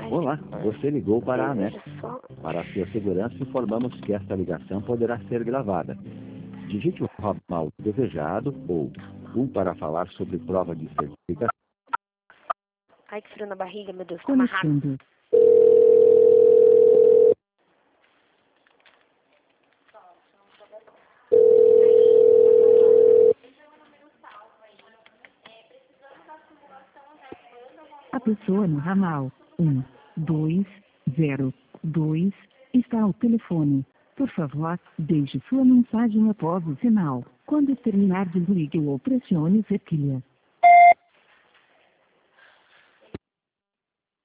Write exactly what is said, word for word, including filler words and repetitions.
Olá, você ligou para a ANET. Para a sua segurança, informamos que esta ligação poderá ser gravada. Digite o ramal desejado ou um para falar sobre prova de certificação. Ai, que frio na barriga, meu Deus, tá amarrado. Conectando. A pessoa no ramal um, dois, zero, dois está ao telefone. Por favor, deixe sua mensagem após o sinal. Quando terminar, desligue ou pressione o zequilha.